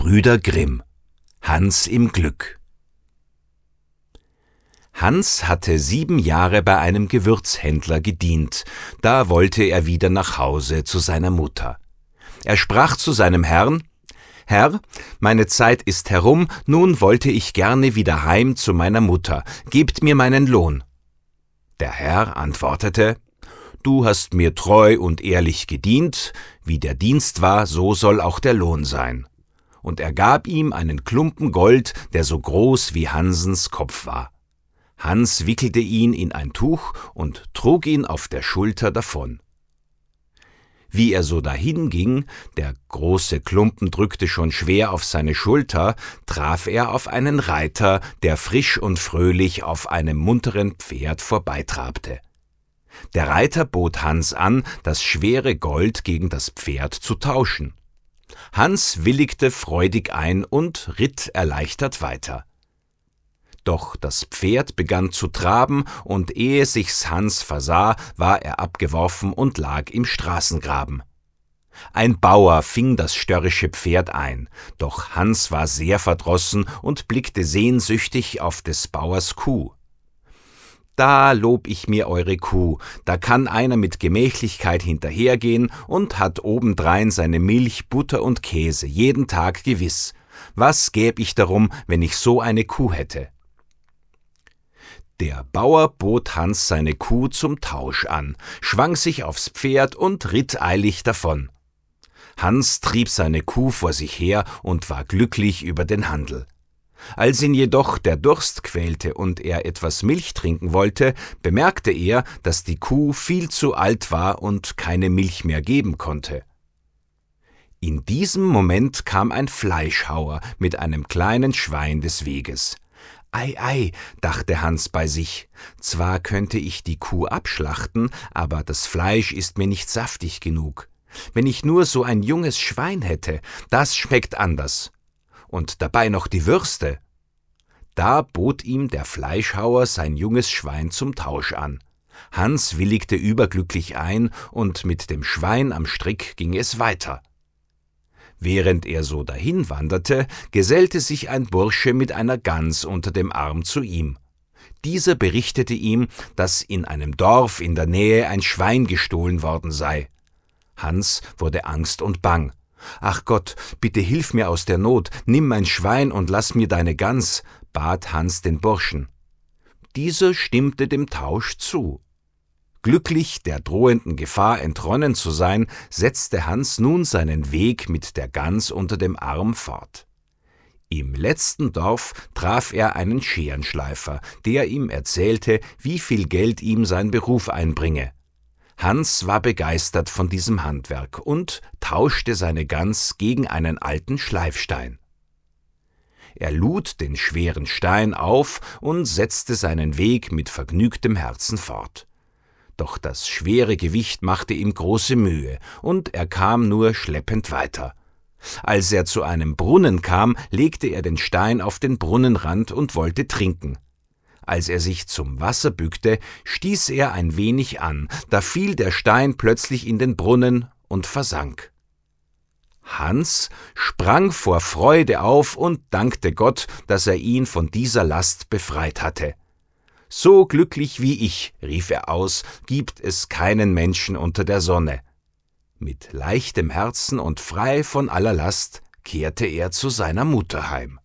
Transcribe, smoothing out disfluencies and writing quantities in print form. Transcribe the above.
Brüder Grimm. Hans im Glück. Hans hatte 7 Jahre bei einem Gewürzhändler gedient, da wollte er wieder nach Hause zu seiner Mutter. Er sprach zu seinem Herrn: »Herr, meine Zeit ist herum, nun wollte ich gerne wieder heim zu meiner Mutter, gebt mir meinen Lohn.« Der Herr antwortete: »Du hast mir treu und ehrlich gedient, wie der Dienst war, so soll auch der Lohn sein.« Und er gab ihm einen Klumpen Gold, der so groß wie Hansens Kopf war. Hans wickelte ihn in ein Tuch und trug ihn auf der Schulter davon. Wie er so dahinging, der große Klumpen drückte schon schwer auf seine Schulter, traf er auf einen Reiter, der frisch und fröhlich auf einem munteren Pferd vorbeitrabte. Der Reiter bot Hans an, das schwere Gold gegen das Pferd zu tauschen. Hans willigte freudig ein und ritt erleichtert weiter. Doch das Pferd begann zu traben, und ehe sich's Hans versah, war er abgeworfen und lag im Straßengraben. Ein Bauer fing das störrische Pferd ein, doch Hans war sehr verdrossen und blickte sehnsüchtig auf des Bauers Kuh. »Da lob ich mir eure Kuh, da kann einer mit Gemächlichkeit hinterhergehen und hat obendrein seine Milch, Butter und Käse, jeden Tag gewiss. Was gäb ich darum, wenn ich so eine Kuh hätte?« Der Bauer bot Hans seine Kuh zum Tausch an, schwang sich aufs Pferd und ritt eilig davon. Hans trieb seine Kuh vor sich her und war glücklich über den Handel. Als ihn jedoch der Durst quälte und er etwas Milch trinken wollte, bemerkte er, dass die Kuh viel zu alt war und keine Milch mehr geben konnte. In diesem Moment kam ein Fleischhauer mit einem kleinen Schwein des Weges. »Ei, ei«, dachte Hans bei sich, »zwar könnte ich die Kuh abschlachten, aber das Fleisch ist mir nicht saftig genug. Wenn ich nur so ein junges Schwein hätte, das schmeckt anders. Und dabei noch die Würste.« Da bot ihm der Fleischhauer sein junges Schwein zum Tausch an. Hans willigte überglücklich ein, und mit dem Schwein am Strick ging es weiter. Während er so dahinwanderte, gesellte sich ein Bursche mit einer Gans unter dem Arm zu ihm. Dieser berichtete ihm, dass in einem Dorf in der Nähe ein Schwein gestohlen worden sei. Hans wurde Angst und bang. »Ach Gott, bitte hilf mir aus der Not, nimm mein Schwein und lass mir deine Gans«, bat Hans den Burschen. Dieser stimmte dem Tausch zu. Glücklich, der drohenden Gefahr entronnen zu sein, setzte Hans nun seinen Weg mit der Gans unter dem Arm fort. Im letzten Dorf traf er einen Scherenschleifer, der ihm erzählte, wie viel Geld ihm sein Beruf einbringe. Hans war begeistert von diesem Handwerk und tauschte seine Gans gegen einen alten Schleifstein. Er lud den schweren Stein auf und setzte seinen Weg mit vergnügtem Herzen fort. Doch das schwere Gewicht machte ihm große Mühe, und er kam nur schleppend weiter. Als er zu einem Brunnen kam, legte er den Stein auf den Brunnenrand und wollte trinken. Als er sich zum Wasser bückte, stieß er ein wenig an, da fiel der Stein plötzlich in den Brunnen und versank. Hans sprang vor Freude auf und dankte Gott, dass er ihn von dieser Last befreit hatte. »So glücklich wie ich«, rief er aus, »gibt es keinen Menschen unter der Sonne.« Mit leichtem Herzen und frei von aller Last kehrte er zu seiner Mutter heim.